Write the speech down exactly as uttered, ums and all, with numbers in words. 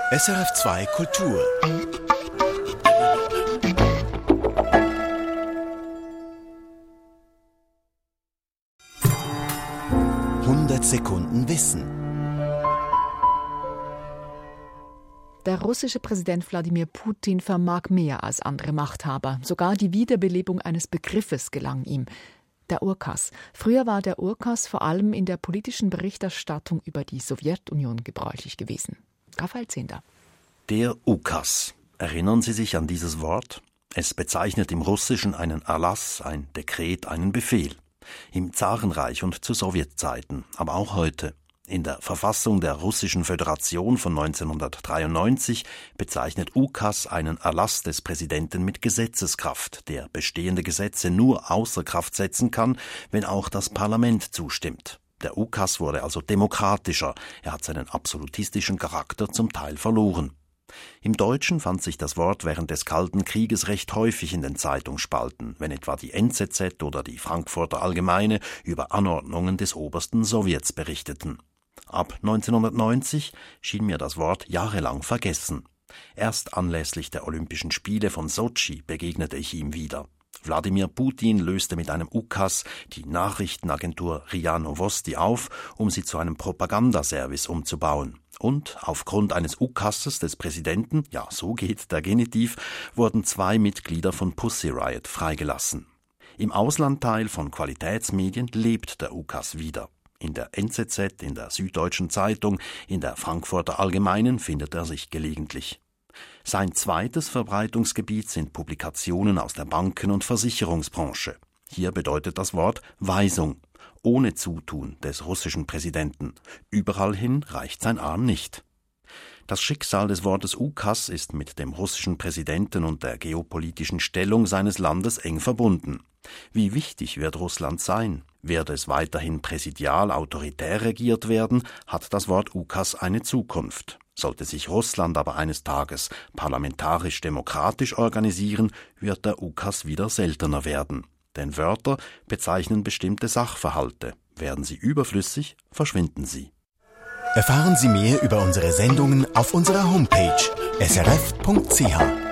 S R F zwei Kultur. hundert Sekunden Wissen. Der russische Präsident Wladimir Putin vermag mehr als andere Machthaber. Sogar die Wiederbelebung eines Begriffes gelang ihm. Der Urkas. Früher war der Urkas vor allem in der politischen Berichterstattung über die Sowjetunion gebräuchlich gewesen. Raphael Zehnder. Der Ukas. Erinnern Sie sich an dieses Wort? Es bezeichnet im Russischen einen Erlass, ein Dekret, einen Befehl. Im Zarenreich und zu Sowjetzeiten, aber auch heute. In der Verfassung der Russischen Föderation von neunzehnhundertdreiundneunzig bezeichnet Ukas einen Erlass des Präsidenten mit Gesetzeskraft, der bestehende Gesetze nur außer Kraft setzen kann, wenn auch das Parlament zustimmt. Der Ukas wurde also demokratischer, er hat seinen absolutistischen Charakter zum Teil verloren. Im Deutschen fand sich das Wort während des Kalten Krieges recht häufig in den Zeitungsspalten, wenn etwa die N Z Z oder die Frankfurter Allgemeine über Anordnungen des obersten Sowjets berichteten. Ab neunzehnhundertneunzig schien mir das Wort jahrelang vergessen. Erst anlässlich der Olympischen Spiele von Sotschi begegnete ich ihm wieder. Wladimir Putin löste mit einem Ukas die Nachrichtenagentur R I A Novosti auf, um sie zu einem Propagandaservice umzubauen. Und aufgrund eines Ukases des Präsidenten, ja, so geht der Genitiv, wurden zwei Mitglieder von Pussy Riot freigelassen. Im Auslandteil von Qualitätsmedien lebt der Ukas wieder. In der N Z Z, in der Süddeutschen Zeitung, in der Frankfurter Allgemeinen findet er sich gelegentlich. Sein zweites Verbreitungsgebiet sind Publikationen aus der Banken- und Versicherungsbranche. Hier bedeutet das Wort Weisung, ohne Zutun des russischen Präsidenten. Überall hin reicht sein Arm nicht. Das Schicksal des Wortes Ukas ist mit dem russischen Präsidenten und der geopolitischen Stellung seines Landes eng verbunden. Wie wichtig wird Russland sein? Wird es weiterhin präsidial autoritär regiert werden, hat das Wort Ukas eine Zukunft. Sollte sich Russland aber eines Tages parlamentarisch-demokratisch organisieren, wird der Ukas wieder seltener werden. Denn Wörter bezeichnen bestimmte Sachverhalte. Werden sie überflüssig, verschwinden sie. Erfahren Sie mehr über unsere Sendungen auf unserer Homepage s r f punkt c h.